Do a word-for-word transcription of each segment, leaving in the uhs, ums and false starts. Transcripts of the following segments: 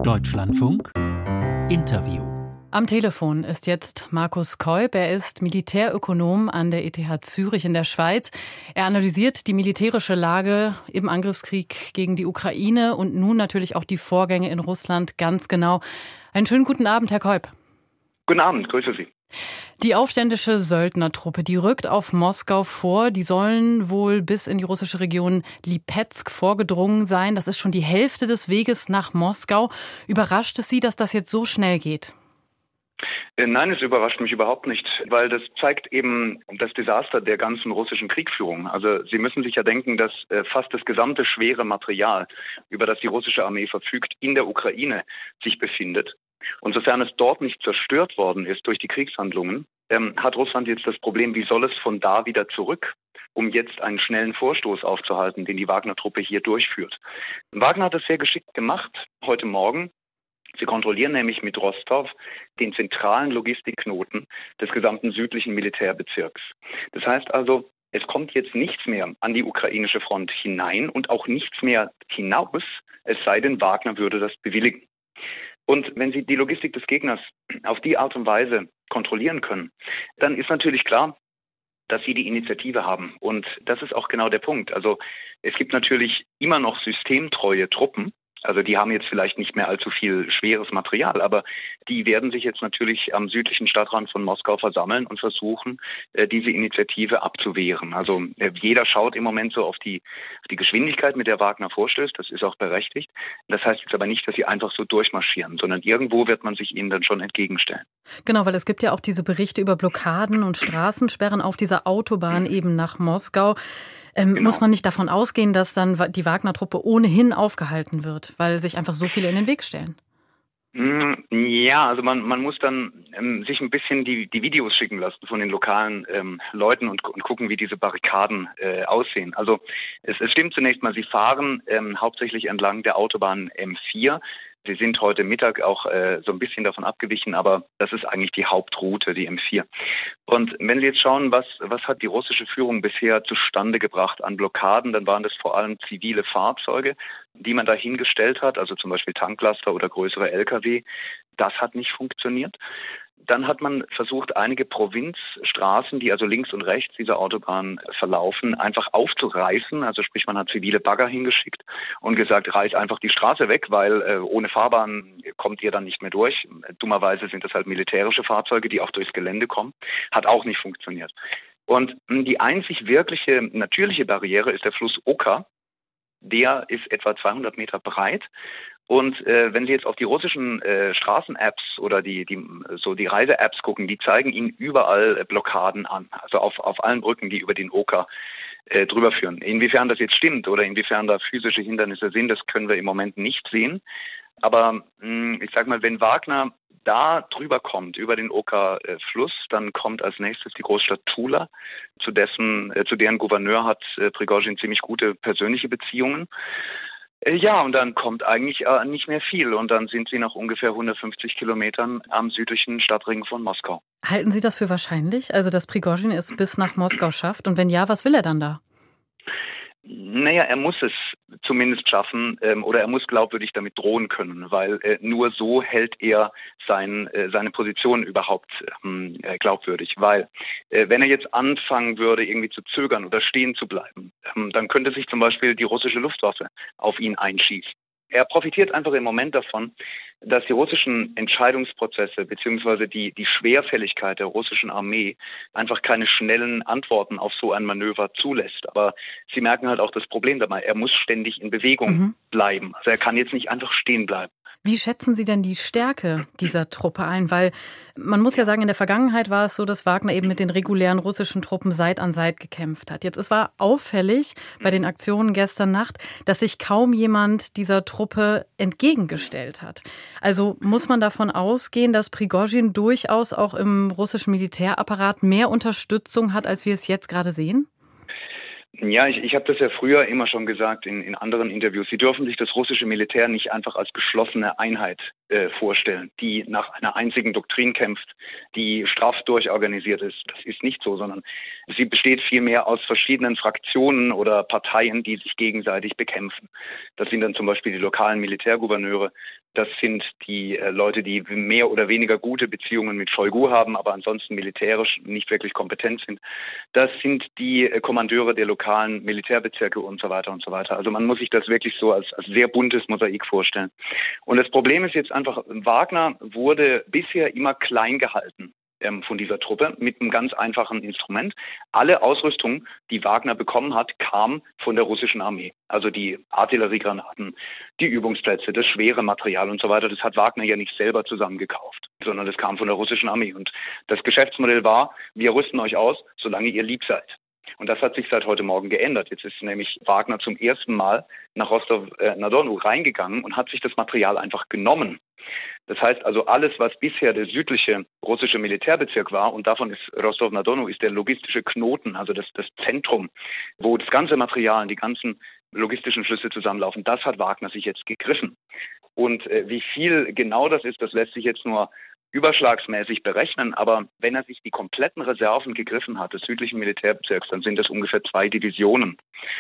Deutschlandfunk Interview. Am Telefon ist jetzt Markus Keup. Er ist Militärökonom an der E T H Zürich in der Schweiz. Er analysiert die militärische Lage im Angriffskrieg gegen die Ukraine und nun natürlich auch die Vorgänge in Russland ganz genau. Einen schönen guten Abend, Herr Keup. Guten Abend, grüße Sie. Die aufständische Söldnertruppe, die rückt auf Moskau vor. Die sollen wohl bis in die russische Region Lipezk vorgedrungen sein. Das ist schon die Hälfte des Weges nach Moskau. Überrascht es Sie, dass das jetzt so schnell geht? Nein, es überrascht mich überhaupt nicht, weil das zeigt eben das Desaster der ganzen russischen Kriegführung. Also Sie müssen sich ja denken, dass fast das gesamte schwere Material, über das die russische Armee verfügt, in der Ukraine sich befindet. Und sofern es dort nicht zerstört worden ist durch die Kriegshandlungen, ähm, hat Russland jetzt das Problem, wie soll es von da wieder zurück, um jetzt einen schnellen Vorstoß aufzuhalten, den die Wagner-Truppe hier durchführt. Wagner hat es sehr geschickt gemacht heute Morgen. Sie kontrollieren nämlich mit Rostov den zentralen Logistikknoten des gesamten südlichen Militärbezirks. Das heißt also, es kommt jetzt nichts mehr an die ukrainische Front hinein und auch nichts mehr hinaus, es sei denn, Wagner würde das bewilligen. Und wenn Sie die Logistik des Gegners auf die Art und Weise kontrollieren können, dann ist natürlich klar, dass Sie die Initiative haben. Und das ist auch genau der Punkt. Also es gibt natürlich immer noch systemtreue Truppen. Also die haben jetzt vielleicht nicht mehr allzu viel schweres Material, aber die werden sich jetzt natürlich am südlichen Stadtrand von Moskau versammeln und versuchen, diese Initiative abzuwehren. Also jeder schaut im Moment so auf die, auf die Geschwindigkeit, mit der Wagner vorstößt. Das ist auch berechtigt. Das heißt jetzt aber nicht, dass sie einfach so durchmarschieren, sondern irgendwo wird man sich ihnen dann schon entgegenstellen. Genau, weil es gibt ja auch diese Berichte über Blockaden und Straßensperren auf dieser Autobahn mhm. eben nach Moskau. Ähm, genau. Muss man nicht davon ausgehen, dass dann die Wagner-Truppe ohnehin aufgehalten wird, weil sich einfach so viele in den Weg stellen? Ja, also man, man muss dann ähm, sich ein bisschen die, die Videos schicken lassen von den lokalen ähm, Leuten und, und gucken, wie diese Barrikaden äh, aussehen. Also es, es stimmt zunächst mal, sie fahren ähm, hauptsächlich entlang der Autobahn M vier. Sie sind heute Mittag auch äh, so ein bisschen davon abgewichen, aber das ist eigentlich die Hauptroute, die M vier. Und wenn Sie jetzt schauen, was, was hat die russische Führung bisher zustande gebracht an Blockaden, dann waren das vor allem zivile Fahrzeuge, die man da hingestellt hat, also zum Beispiel Tanklaster oder größere L K W. Das hat nicht funktioniert. Dann hat man versucht, einige Provinzstraßen, die also links und rechts dieser Autobahn verlaufen, einfach aufzureißen. Also sprich, man hat zivile Bagger hingeschickt und gesagt, reiß einfach die Straße weg, weil äh, ohne Fahrbahn kommt ihr dann nicht mehr durch. Dummerweise sind das halt militärische Fahrzeuge, die auch durchs Gelände kommen. Hat auch nicht funktioniert. Und die einzig wirkliche natürliche Barriere ist der Fluss Oka. Der ist etwa zweihundert Meter breit. Und äh, wenn Sie jetzt auf die russischen äh, Straßen-Apps oder die, die so die Reise-Apps gucken, die zeigen Ihnen überall äh, Blockaden an. Also auf, auf allen Brücken, die über den Oka äh, drüber führen. Inwiefern das jetzt stimmt oder inwiefern da physische Hindernisse sind, das können wir im Moment nicht sehen. Aber mh, ich sag mal, wenn Wagner da drüber kommt, über den Oka-Fluss, dann kommt als nächstes die Großstadt Tula, zu dessen, äh, zu deren Gouverneur hat äh, Prigozhin ziemlich gute persönliche Beziehungen. Ja, und dann kommt eigentlich äh, nicht mehr viel. Und dann sind sie nach ungefähr hundertfünfzig Kilometern am südlichen Stadtring von Moskau. Halten Sie das für wahrscheinlich? Also, dass Prigozhin es bis nach Moskau schafft? Und wenn ja, was will er dann da? Naja, er muss es zumindest schaffen ähm, oder er muss glaubwürdig damit drohen können, weil äh, nur so hält er sein, äh, seine Position überhaupt ähm, glaubwürdig. Weil äh, wenn er jetzt anfangen würde, irgendwie zu zögern oder stehen zu bleiben, ähm, dann könnte sich zum Beispiel die russische Luftwaffe auf ihn einschießen. Er profitiert einfach im Moment davon, dass die russischen Entscheidungsprozesse beziehungsweise die, die Schwerfälligkeit der russischen Armee einfach keine schnellen Antworten auf so ein Manöver zulässt. Aber Sie merken halt auch das Problem dabei. Er muss ständig in Bewegung mhm. bleiben. Also er kann jetzt nicht einfach stehen bleiben. Wie schätzen Sie denn die Stärke dieser Truppe ein? Weil man muss ja sagen, in der Vergangenheit war es so, dass Wagner eben mit den regulären russischen Truppen Seit an Seit gekämpft hat. Jetzt es war auffällig bei den Aktionen gestern Nacht, dass sich kaum jemand dieser Truppe entgegengestellt hat. Also muss man davon ausgehen, dass Prigozhin durchaus auch im russischen Militärapparat mehr Unterstützung hat, als wir es jetzt gerade sehen? Ja, ich, ich habe das ja früher immer schon gesagt in, in anderen Interviews. Sie dürfen sich das russische Militär nicht einfach als geschlossene Einheit äh, vorstellen, die nach einer einzigen Doktrin kämpft, die straff durchorganisiert ist. Das ist nicht so, sondern sie besteht vielmehr aus verschiedenen Fraktionen oder Parteien, die sich gegenseitig bekämpfen. Das sind dann zum Beispiel die lokalen Militärgouverneure. Das sind die äh, Leute, die mehr oder weniger gute Beziehungen mit Shoigu haben, aber ansonsten militärisch nicht wirklich kompetent sind. Das sind die äh, Kommandeure der lokalen Militärbezirke und so weiter und so weiter. Also man muss sich das wirklich so als, als sehr buntes Mosaik vorstellen. Und das Problem ist jetzt einfach, Wagner wurde bisher immer klein gehalten ähm, von dieser Truppe mit einem ganz einfachen Instrument. Alle Ausrüstung, die Wagner bekommen hat, kam von der russischen Armee. Also die Artilleriegranaten, die Übungsplätze, das schwere Material und so weiter. Das hat Wagner ja nicht selber zusammengekauft, sondern das kam von der russischen Armee. Und das Geschäftsmodell war, wir rüsten euch aus, solange ihr lieb seid. Und das hat sich seit heute Morgen geändert. Jetzt ist nämlich Wagner zum ersten Mal nach Rostov-na-Don reingegangen und hat sich das Material einfach genommen. Das heißt also, alles, was bisher der südliche russische Militärbezirk war, und davon ist Rostov-na-Don ist der logistische Knoten, also das, das Zentrum, wo das ganze Material, die ganzen logistischen Schlüsse zusammenlaufen, das hat Wagner sich jetzt gegriffen. Und äh, wie viel genau das ist, das lässt sich jetzt nur überschlagsmäßig berechnen, aber wenn er sich die kompletten Reserven gegriffen hat des südlichen Militärbezirks, dann sind das ungefähr zwei Divisionen.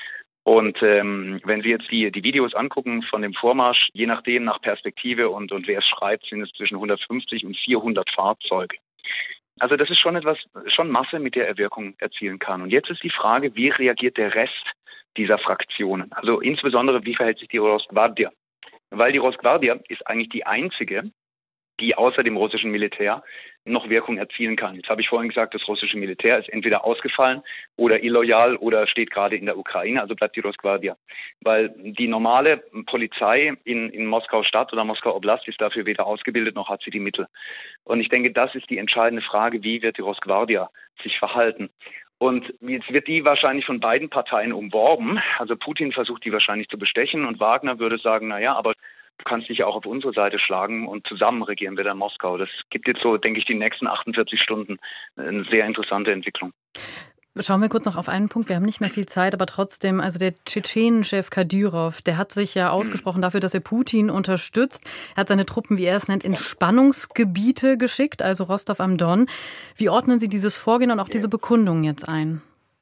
Und ähm, wenn Sie jetzt die, die Videos angucken von dem Vormarsch, je nachdem nach Perspektive und, und wer es schreibt, sind es zwischen hundertfünfzig und vierhundert Fahrzeuge. Also das ist schon etwas, schon Masse, mit der er Wirkung erzielen kann. Und jetzt ist die Frage, wie reagiert der Rest dieser Fraktionen? Also insbesondere, wie verhält sich die Rosgvardia? Weil die Rosgvardia ist eigentlich die einzige, die außer dem russischen Militär noch Wirkung erzielen kann. Jetzt habe ich vorhin gesagt, das russische Militär ist entweder ausgefallen oder illoyal oder steht gerade in der Ukraine, also bleibt die Rosgvardia. Weil die normale Polizei in, in Moskau Stadt oder Moskau Oblast ist dafür weder ausgebildet noch hat sie die Mittel. Und ich denke, das ist die entscheidende Frage, wie wird die Rosgvardia sich verhalten? Und jetzt wird die wahrscheinlich von beiden Parteien umworben. Also Putin versucht die wahrscheinlich zu bestechen und Wagner würde sagen, na ja, aber du kannst dich ja auch auf unsere Seite schlagen und zusammen regieren wir dann Moskau. Das gibt jetzt so, denke ich, die nächsten achtundvierzig Stunden eine sehr interessante Entwicklung. Schauen wir kurz noch auf einen Punkt. Wir haben nicht mehr viel Zeit, aber trotzdem, also der Tschetschenen-Chef Kadyrov, der hat sich ja ausgesprochen dafür, dass er Putin unterstützt. Er hat seine Truppen, wie er es nennt, in Spannungsgebiete geschickt, also Rostov am Don. Wie ordnen Sie dieses Vorgehen und auch diese Bekundung jetzt ein?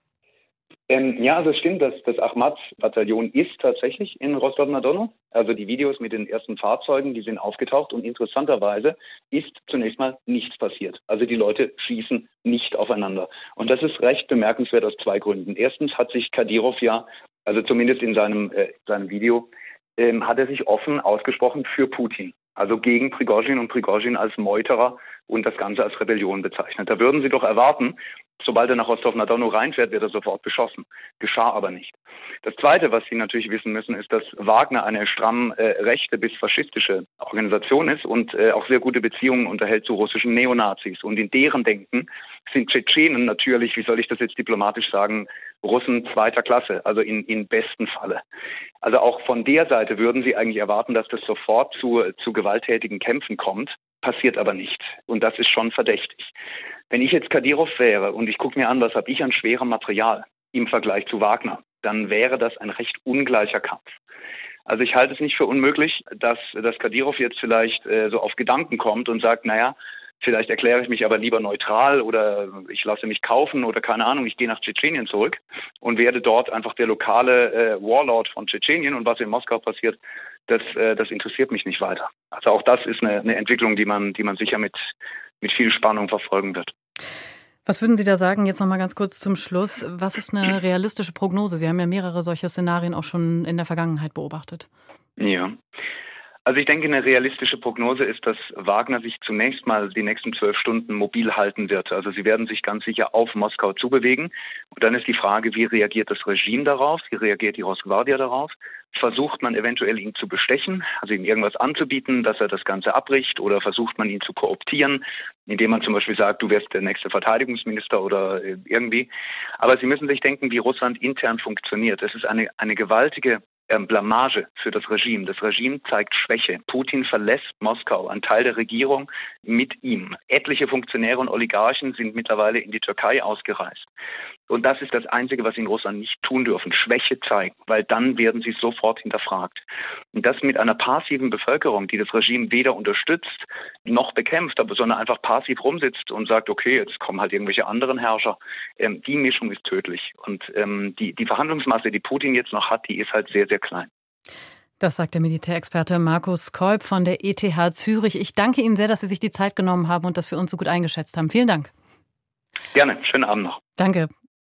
Ähm, ja, also es stimmt, dass das Achmat-Bataillon ist tatsächlich in Rostov-na-Don. Also die Videos mit den ersten Fahrzeugen, die sind aufgetaucht und interessanterweise ist zunächst mal nichts passiert. Also die Leute schießen nicht aufeinander. Und das ist recht bemerkenswert aus zwei Gründen. Erstens hat sich Kadyrov ja, also zumindest in seinem, äh, seinem Video, ähm, hat er sich offen ausgesprochen für Putin. Also gegen Prigozhin und Prigozhin als Meuterer und das Ganze als Rebellion bezeichnet. Da würden Sie doch erwarten, sobald er nach Rostov-na-Don reinfährt, wird er sofort beschossen. Geschah aber nicht. Das Zweite, was Sie natürlich wissen müssen, ist, dass Wagner eine stramm äh, rechte bis faschistische Organisation ist und äh, auch sehr gute Beziehungen unterhält zu russischen Neonazis. Und in deren Denken sind Tschetschenen natürlich, wie soll ich das jetzt diplomatisch sagen, Russen zweiter Klasse, also in, in besten Falle. Also auch von der Seite würden Sie eigentlich erwarten, dass das sofort zu, zu gewalttätigen Kämpfen kommt. Passiert aber nicht. Und das ist schon verdächtig. Wenn ich jetzt Kadyrov wäre und ich gucke mir an, was habe ich an schwerem Material im Vergleich zu Wagner, dann wäre das ein recht ungleicher Kampf. Also ich halte es nicht für unmöglich, dass, dass Kadyrov jetzt vielleicht äh, so auf Gedanken kommt und sagt, naja, vielleicht erkläre ich mich aber lieber neutral oder ich lasse mich kaufen oder keine Ahnung, ich gehe nach Tschetschenien zurück und werde dort einfach der lokale äh, Warlord von Tschetschenien und was in Moskau passiert, das, äh, das interessiert mich nicht weiter. Also auch das ist eine, eine Entwicklung, die man, die man sicher mit, mit viel Spannung verfolgen wird. Was würden Sie da sagen, jetzt noch mal ganz kurz zum Schluss, was ist eine realistische Prognose? Sie haben ja mehrere solcher Szenarien auch schon in der Vergangenheit beobachtet. Ja. Also ich denke, eine realistische Prognose ist, dass Wagner sich zunächst mal die nächsten zwölf Stunden mobil halten wird. Also sie werden sich ganz sicher auf Moskau zubewegen. Und dann ist die Frage, wie reagiert das Regime darauf? Wie reagiert die Rosgvardia darauf? Versucht man eventuell ihn zu bestechen, also ihm irgendwas anzubieten, dass er das Ganze abbricht? Oder versucht man ihn zu kooptieren, indem man zum Beispiel sagt, du wirst der nächste Verteidigungsminister oder irgendwie. Aber Sie müssen sich denken, wie Russland intern funktioniert. Es ist eine, eine gewaltige Blamage für das Regime. Das Regime zeigt Schwäche. Putin verlässt Moskau, ein Teil der Regierung mit ihm. Etliche Funktionäre und Oligarchen sind mittlerweile in die Türkei ausgereist. Und das ist das Einzige, was sie in Russland nicht tun dürfen, Schwäche zeigen, weil dann werden sie sofort hinterfragt. Und das mit einer passiven Bevölkerung, die das Regime weder unterstützt noch bekämpft, aber sondern einfach passiv rumsitzt und sagt, okay, jetzt kommen halt irgendwelche anderen Herrscher. Ähm, die Mischung ist tödlich. Und ähm, die, die Verhandlungsmasse, die Putin jetzt noch hat, die ist halt sehr, sehr klein. Das sagt der Militärexperte Markus Kolb von der E T H Zürich. Ich danke Ihnen sehr, dass Sie sich die Zeit genommen haben und das für uns so gut eingeschätzt haben. Vielen Dank. Gerne. Schönen Abend noch. Danke.